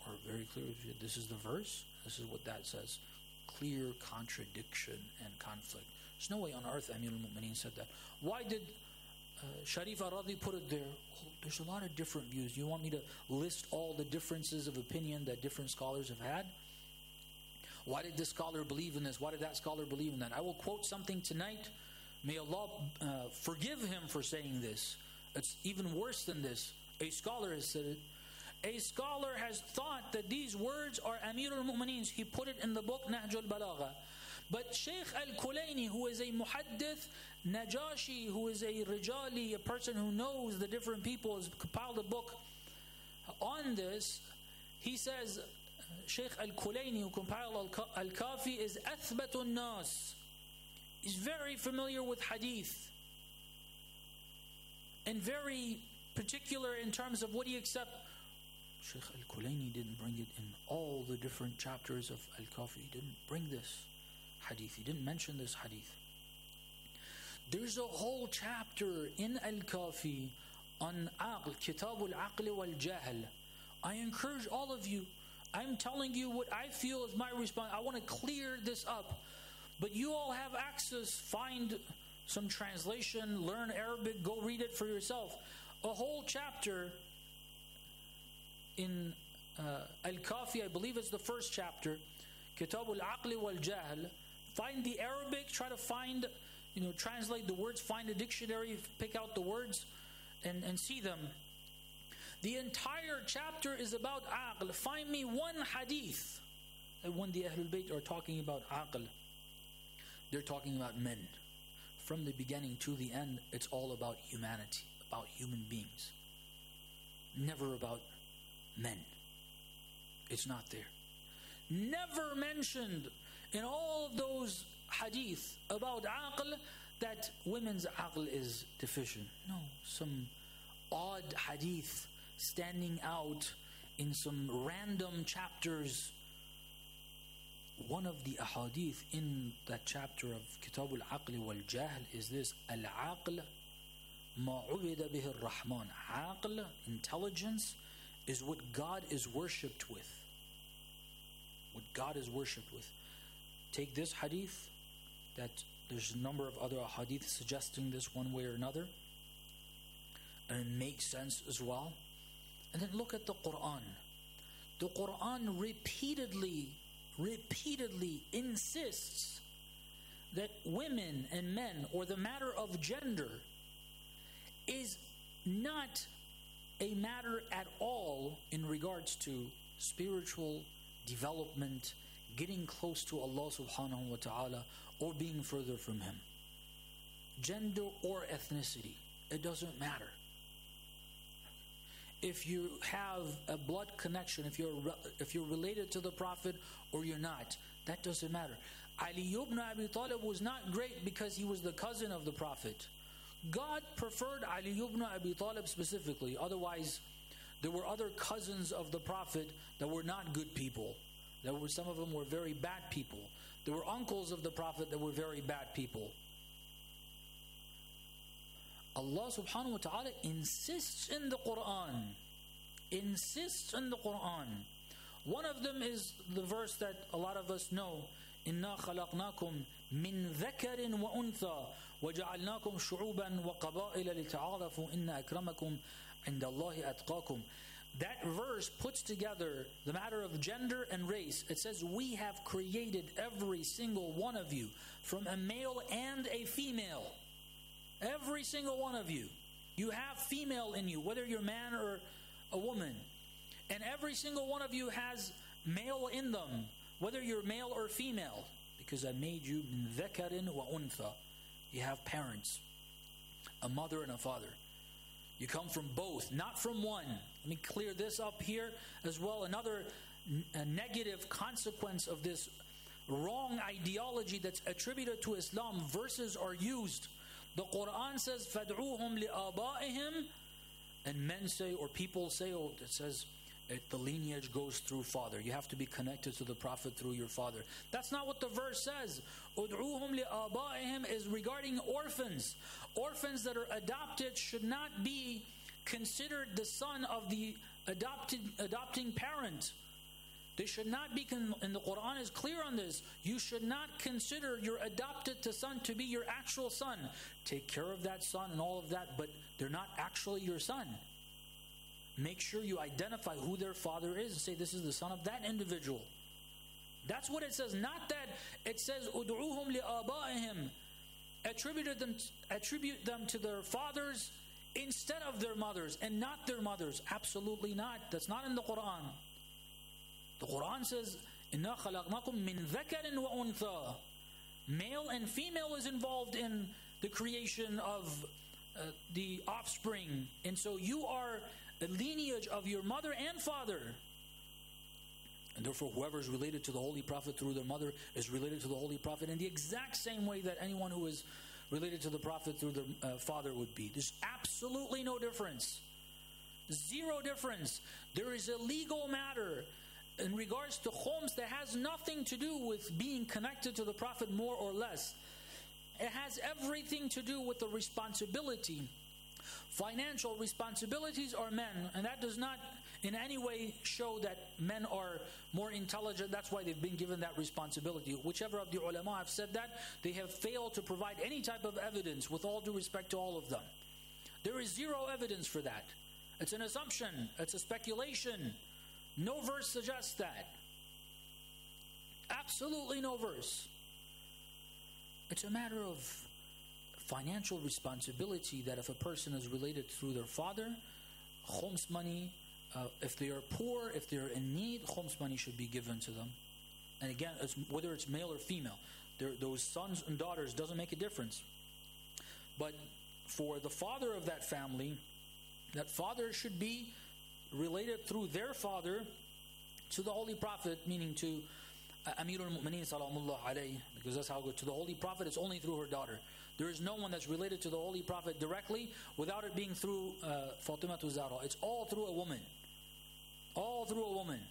are very clear. This is the verse. This is what that says. Clear contradiction and conflict. There's no way on earth Amir al-Mu'mineen said that. Why did uh, Sharif al-Radi put it there? Oh, there's a lot of different views. You want me to list all the differences of opinion that different scholars have had? Why did this scholar believe in this? Why did that scholar believe in that? I will quote something tonight. May Allah uh, forgive him for saying this. It's even worse than this. A scholar has said it. A scholar has thought that these words are Amir al-Mu'mineen's. He put it in the book Nahj al-Balagha. But Shaykh al-Kulayni, who is a muhaddith, Najashi, who is a rijali, a person who knows the different people, has compiled a book on this. He says, Shaykh al-Kulayni, who compiled al-Kafi, is athbatun nas. He's very familiar with hadith. And very particular in terms of what he accepts. Shaykh al-Kulayni didn't bring it in all the different chapters of al-Kafi. He didn't bring this hadith. He didn't mention this hadith. There's a whole chapter in al-Kafi on aql, kitab al-aql wal-jahl. I encourage all of you. I'm telling you what I feel is my response. I want to clear this up. But you all have access. Find some translation, learn Arabic, go read it for yourself. A whole chapter in uh, Al-Kafi, I believe it's the first chapter, Kitab al-Aqli wal-Jahl. Find the Arabic, try to find, you know, translate the words, find a dictionary, pick out the words, and, and see them. The entire chapter is about aql. Find me one hadith that when the Ahlul Bayt are talking about aql, they're talking about men. From the beginning to the end, it's all about humanity, about human beings. Never about men. It's not there. Never mentioned in all of those hadith about aql that women's aql is deficient. No, some odd hadith standing out in some random chapters. One of the ahadith in that chapter of Kitab al-Aql wal-Jahl is this: Al-Aql ma ubida bihi ar-Rahman. Aql, intelligence, is what God is worshipped with. What God is worshipped with. Take this hadith, that there's a number of other hadith suggesting this one way or another, and it makes sense as well. And then look at the Quran. The Quran repeatedly, repeatedly insists that women and men, or the matter of gender, is not a matter at all in regards to spiritual development, getting close to Allah subhanahu wa ta'ala, or being further from Him. Gender or ethnicity, it doesn't matter. If you have a blood connection, if you're if you're related to the Prophet or you're not, that doesn't matter. Ali ibn Abi Talib was not great because he was the cousin of the Prophet. God preferred Ali ibn Abi Talib specifically. Otherwise, there were other cousins of the Prophet that were not good people. There were some of them were very bad people. There were uncles of the Prophet that were very bad people. Allah subhanahu wa ta'ala insists in the Quran. Insists in the Quran. One of them is the verse that a lot of us know. إِنَّا خَلَقْنَاكُمْ مِنْ ذَكَرٍ وَأُنْثَى وَجَعَلْنَاكُمْ شُعُوبًا وَقَبَائِلَ لِتَعَارَفُوا إِنَّ أَكْرَمَكُمْ عِنْدَ اللَّهِ أَتْقَاكُمْ. That verse puts together the matter of gender and race. It says, we have created every single one of you from a male and a female. Every single one of you. You have female in you, whether you're a man or a woman. And every single one of you has male in them, whether you're male or female. Because I made you min dhakarin wa untha. You have parents, a mother and a father. You come from both, not from one. Let me clear this up here as well. Another n- a negative consequence of this wrong ideology that's attributed to Islam. Verses are used. The Quran says, فَادْعُوهُمْ لِآبَائِهِمْ, and men say, or people say, oh, it says, it, the lineage goes through father. You have to be connected to the Prophet through your father. That's not what the verse says. أُدْعُوهُمْ لِآبَائِهِمْ is regarding orphans. Orphans that are adopted should not be considered the son of the adopted adopting parent. They should not be, con- and the Quran is clear on this, you should not consider your adopted son to be your actual son. Take care of that son and all of that, but they're not actually your son. Make sure you identify who their father is and say, this is the son of that individual. That's what it says. Not that it says, "Ud'uhum li'aba'ihim." Attribute them, attribute them to their fathers instead of their mothers, and not their mothers. Absolutely not. That's not in the Quran. The Quran says, "Inna khalaqnakum min dhakarin wa untha." Male and female is involved in the creation of uh, the offspring. And so you are a lineage of your mother and father. And therefore, whoever is related to the Holy Prophet through their mother is related to the Holy Prophet in the exact same way that anyone who is related to the Prophet through their uh, father would be. There's absolutely no difference. Zero difference. There is a legal matter in regards to khums that has nothing to do with being connected to the Prophet more or less. It has everything to do with the responsibility. Financial responsibilities are men, and that does not in any way show that men are more intelligent. That's why they've been given that responsibility. Whichever of the ulama have said that, they have failed to provide any type of evidence, with all due respect to all of them. There is zero evidence for that. It's an assumption. It's a speculation. No verse suggests that. Absolutely no verse. It's a matter of financial responsibility that if a person is related through their father, khums money, uh, if they are poor, if they're in need, khums money should be given to them. And again, it's, whether it's male or female, those sons and daughters doesn't make a difference. But for the father of that family, that father should be related through their father to the Holy Prophet, meaning to uh, Amirul Mu'mineen salamullah alayhi, because that's how it goes. To the Holy Prophet, it's only through her daughter. There is no one that's related to the Holy Prophet directly without it being through uh, Fatima to Zahra. It's all through a woman. All through a woman.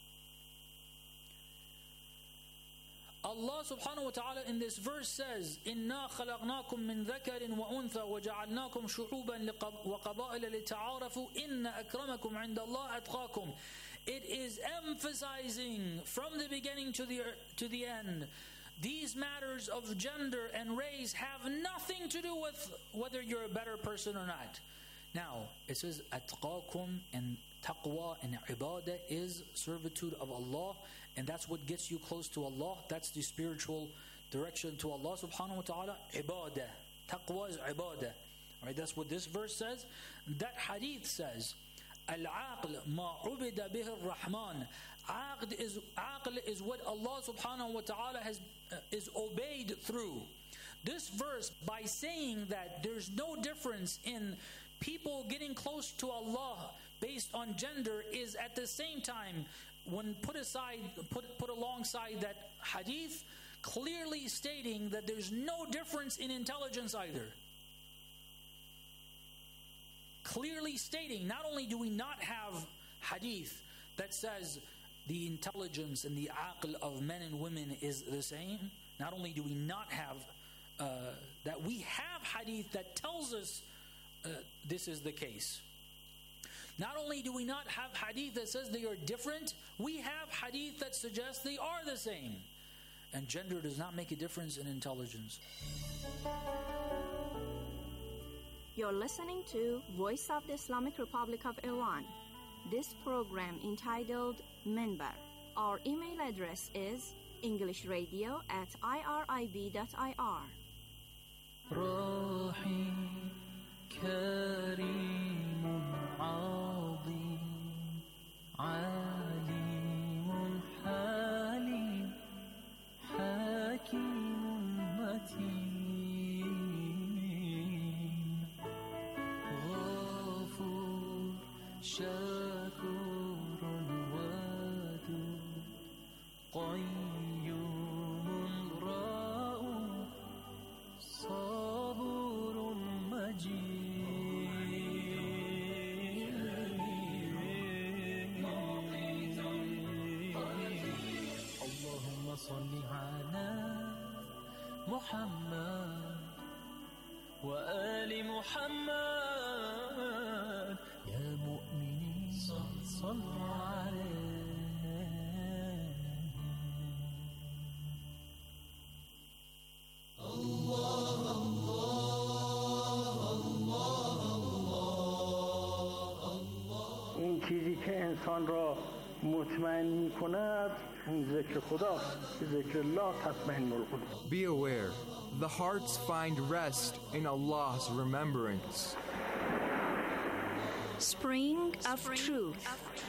Allah subhanahu wa ta'ala in this verse says, إِنَّا خَلَقْنَاكُم مِّن ذَكَرٍ وَأُنثَى وَجَعَلْنَاكُمْ شُعُوبًا وَقَبَائِلَ لِتَعَارَفُوا إِنَّ أَكْرَمَكُمْ عِنْدَ اللَّهِ أَتْقَاكُمْ. It is emphasizing from the beginning to the to the end. These matters of gender and race have nothing to do with whether you're a better person or not. Now, it says أَتْقَاكُمْ, and taqwa and ibadah is servitude of Allah, and that's what gets you close to Allah. That's the spiritual direction to Allah subhanahu wa ta'ala. Ibadah. Taqwa is ibadah. Right? That's what this verse says. That hadith says, Al-aql ma ubida bih ar-Rahman. Aql is, aql is what Allah subhanahu wa ta'ala has uh, is obeyed through. This verse, by saying that there's no difference in people getting close to Allah based on gender, is at the same time, when put aside, put put alongside that hadith, clearly stating that there's no difference in intelligence either. Clearly stating, not only do we not have hadith that says the intelligence and the aql of men and women is the same, not only do we not have uh, that, we have hadith that tells us uh, this is the case. Not only do we not have hadith that says they are different, we have hadith that suggests they are the same. And gender does not make a difference in intelligence. You're listening to Voice of the Islamic Republic of Iran. This program entitled Minbar. Our email address is englishradio at irib dot I R. Rahim Kareem Azim Alim Halim Hakim Mateen Ghafur Shakur Wadud Qayyum Ra'uf Sabur Majid. صل على محمد وآل محمد يا مؤمنين صلوا عليه که انسان را مطمئن می کند اون ذکر خداست که ذکر الله تطمئن القلوب. Be aware, the hearts find rest in Allah's remembrance. Spring of Truth.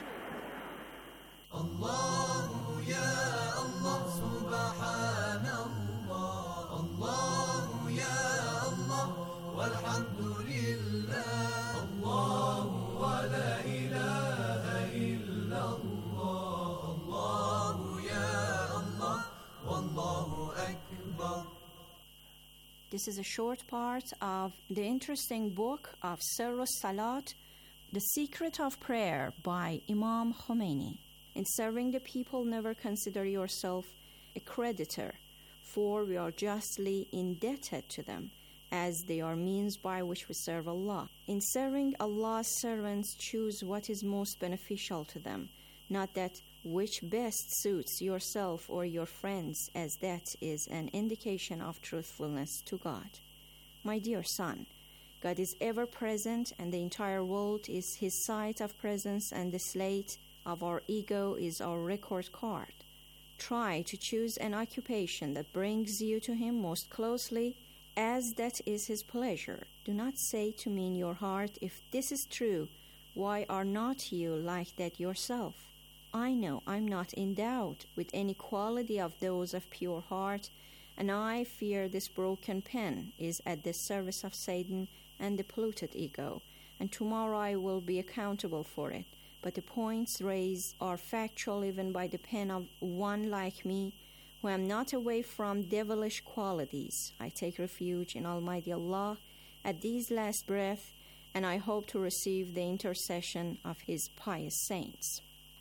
Allah ya Allah subhanallah, Allah ya Allah walhamdulillah, Allah wa la ilaha illallah, Allah ya Allah wallahu akbar. This is a short part of the interesting book of Sirr Salat, The Secret of Prayer by Imam Khomeini. In serving the people, never consider yourself a creditor, for we are justly indebted to them, as they are means by which we serve Allah. In serving Allah's servants, choose what is most beneficial to them, not that which best suits yourself or your friends, as that is an indication of truthfulness to God. My dear son, God is ever present, and the entire world is His site of presence, and the slate of our ego is our record card. Try to choose an occupation that brings you to Him most closely, as that is His pleasure. Do not say to me in your heart, if this is true, why are not you like that yourself? I know I'm not endowed with any quality of those of pure heart, and I fear this broken pen is at the service of Satan and the polluted ego, and tomorrow I will be accountable for it. But the points raised are factual even by the pen of one like me, who am not away from devilish qualities. I take refuge in Almighty Allah at these last breath, and I hope to receive the intercession of His pious saints.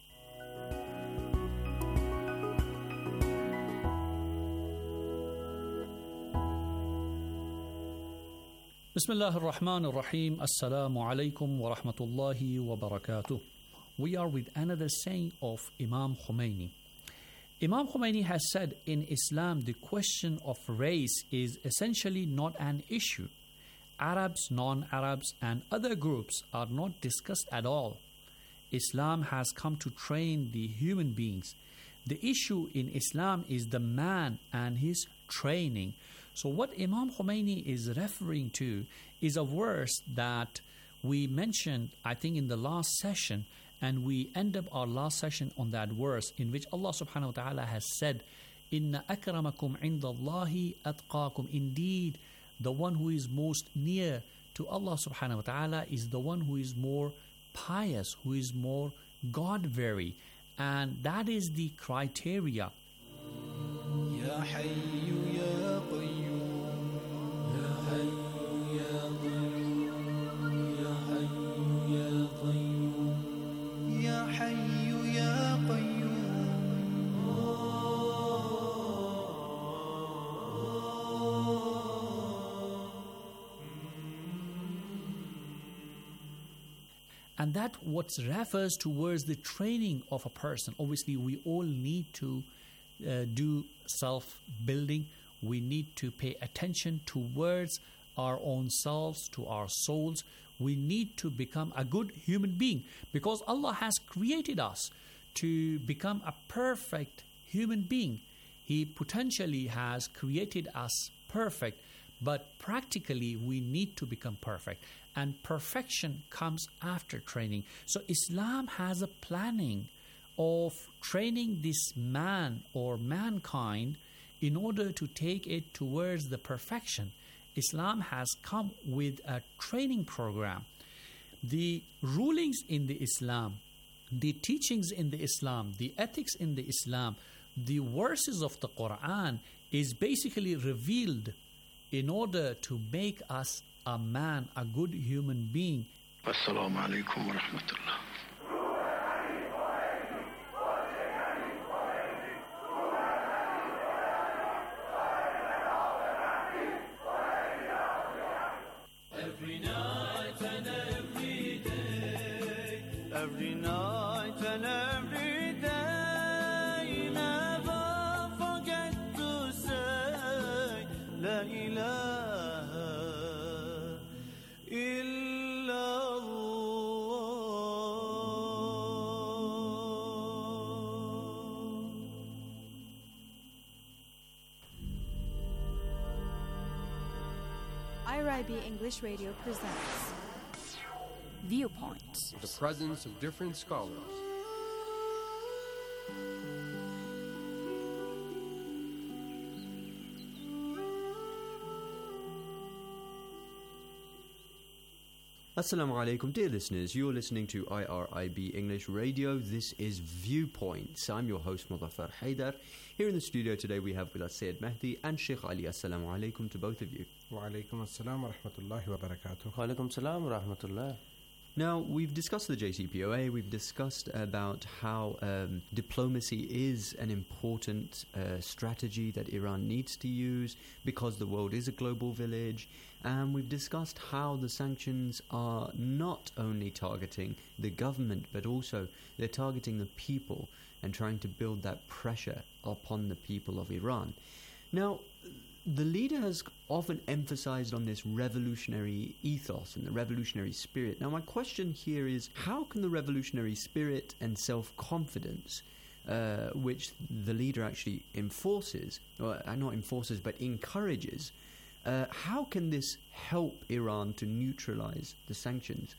Bismillah ar-Rahman ar-Rahim. Assalamu alaikum wa rahmatullahi wa barakatuh. We are with another saying of Imam Khomeini. Imam Khomeini has said, in Islam, the question of race is essentially not an issue. Arabs, non-Arabs, and other groups are not discussed at all. Islam has come to train the human beings. The issue in Islam is the man and his training. So what Imam Khomeini is referring to is a verse that we mentioned, I think, in the last session, and we end up our last session on that verse in which Allah subhanahu wa ta'ala has said, Inna akramakum indallahi atqakum. Indeed, the one who is most near to Allah subhanahu wa ta'ala is the one who is more pious, who is more God-very. And that is the criteria. Ya hayyu ya qayyum, ya hayyu ya qayyum, ya hayyu ya qayyum, ya hayyu ya qayyum. And that what refers towards the training of a person. Obviously, we all need to uh, do self-building. We need to pay attention towards our own selves, to our souls. We need to become a good human being, because Allah has created us to become a perfect human being. He potentially has created us perfect, but practically we need to become perfect. And perfection comes after training. So Islam has a planning of training this man or mankind in order to take it towards the perfection. Islam has come with a training program. The rulings in the Islam, the teachings in the Islam, the ethics in the Islam, the verses of the Quran is basically revealed in order to make us a man, a good human being. Assalamu alaikum wa rahmatullah. Every night and every day, every night and every day, never forget to say La ilaha illallah. I R I B English Radio presents Viewpoints. The presence of different scholars. Assalamu alaikum, dear listeners. You're listening to I R I B English Radio. This is Viewpoints. I'm your host, Muzaffar Haidar. Here in the studio today we have with us Sayyid Mahdi and Sheikh Ali. Assalamu alaikum to both of you. Wa alaikum assalam wa rahmatullahi wa barakatuh. Wa alaikum assalam wa rahmatullah. Now, we've discussed the J C P O A, we've discussed about how um, diplomacy is an important uh, strategy that Iran needs to use because the world is a global village, and we've discussed how the sanctions are not only targeting the government, but also they're targeting the people and trying to build that pressure upon the people of Iran. Now, the leader has often emphasized on this revolutionary ethos and the revolutionary spirit. Now, my question here is, how can the revolutionary spirit and self-confidence, uh, which the leader actually enforces, or uh, not enforces, but encourages, uh, how can this help Iran to neutralize the sanctions?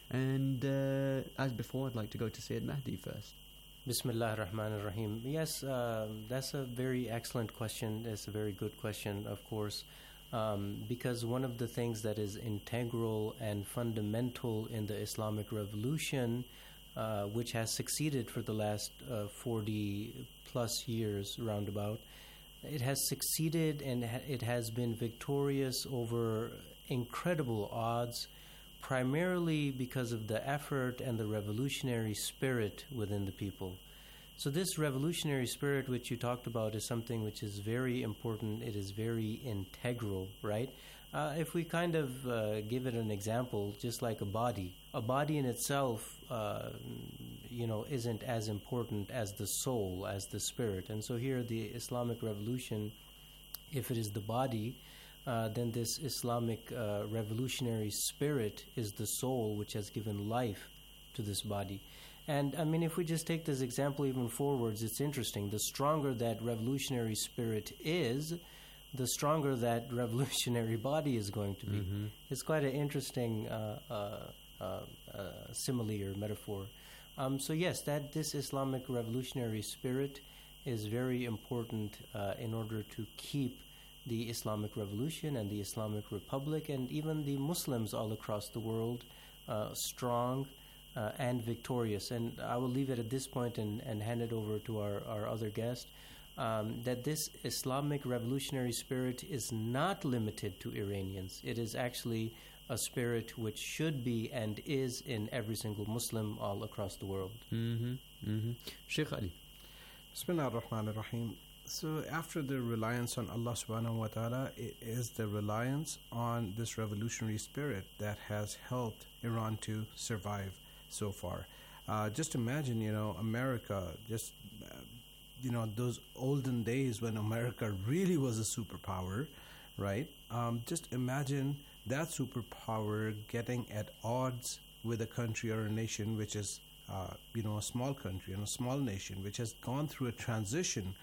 And uh, as before, I'd like to go to Sayyid Mahdi first. Bismillah ar-Rahman ar-Rahim. Yes, uh, that's a very excellent question. It's a very good question, of course, um, because one of the things that is integral and fundamental in the Islamic Revolution, uh, which has succeeded for the last uh, forty plus years roundabout, it has succeeded and ha- it has been victorious over incredible odds, primarily because of the effort and the revolutionary spirit within the people. So this revolutionary spirit which you talked about is something which is very important. It is very integral, right? Uh, if we kind of uh, give it an example, just like a body, a body in itself, uh, you know, isn't as important as the soul, as the spirit. And so here the Islamic Revolution, if it is the body, Uh, then this Islamic uh, revolutionary spirit is the soul which has given life to this body. And I mean, if we just take this example even forwards, it's interesting. The stronger that revolutionary spirit is, the stronger that revolutionary body is going to be. Mm-hmm. It's quite an interesting uh, uh, uh, uh, simile or metaphor. Um, so yes, that this Islamic revolutionary spirit is very important uh, in order to keep the Islamic Revolution and the Islamic Republic and even the Muslims all across the world uh, strong uh, and victorious. And I will leave it at this point and, and hand it over to our, our other guest, um, that this Islamic revolutionary spirit is not limited to Iranians. It is actually a spirit which should be and is in every single Muslim all across the world. Mm-hmm. Mm-hmm. Sheikh Ali. Bismillah ar-Rahman ar-Rahim. So after the reliance on Allah subhanahu wa ta'ala, it is the reliance on this revolutionary spirit that has helped Iran to survive so far. Uh, just imagine, you know, America, just, uh, you know, those olden days when America really was a superpower, right? Um, just imagine that superpower getting at odds with a country or a nation which is, uh, you know, a small country and a small nation which has gone through a transition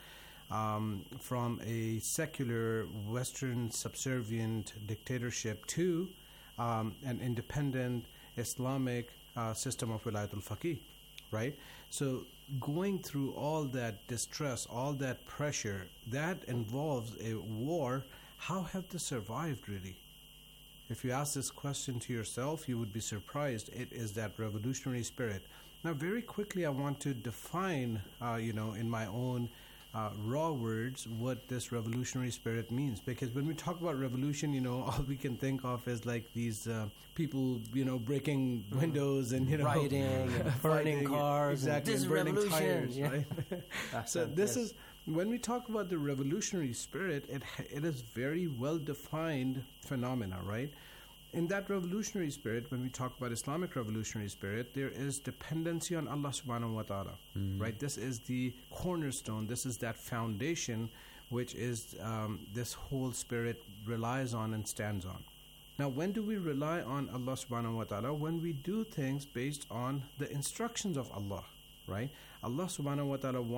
Um, from a secular Western subservient dictatorship to um, an independent Islamic uh, system of Wilayatul Faqih, right? So going through all that distress, all that pressure, that involves a war. How have they survived, really? If you ask this question to yourself, you would be surprised. It is that revolutionary spirit. Now, very quickly, I want to define, uh, you know, in my own Uh, raw words, what this revolutionary spirit means. Because when we talk about revolution, you know, all we can think of is like these uh, people, you know, breaking windows and, you know, rioting and burning cars. Exactly, and and burning tires, yeah. right? So this yes. is, when we talk about the revolutionary spirit, it it is very well-defined phenomena, right? In that revolutionary spirit, when we talk about Islamic revolutionary spirit, there is dependency on Allah subhanahu wa ta'ala, mm. right? This is the cornerstone. This is that foundation which is um, this whole spirit relies on and stands on. Now, when do we rely on Allah subhanahu wa ta'ala? When we do things based on the instructions of Allah, right? Allah subhanahu wa ta'ala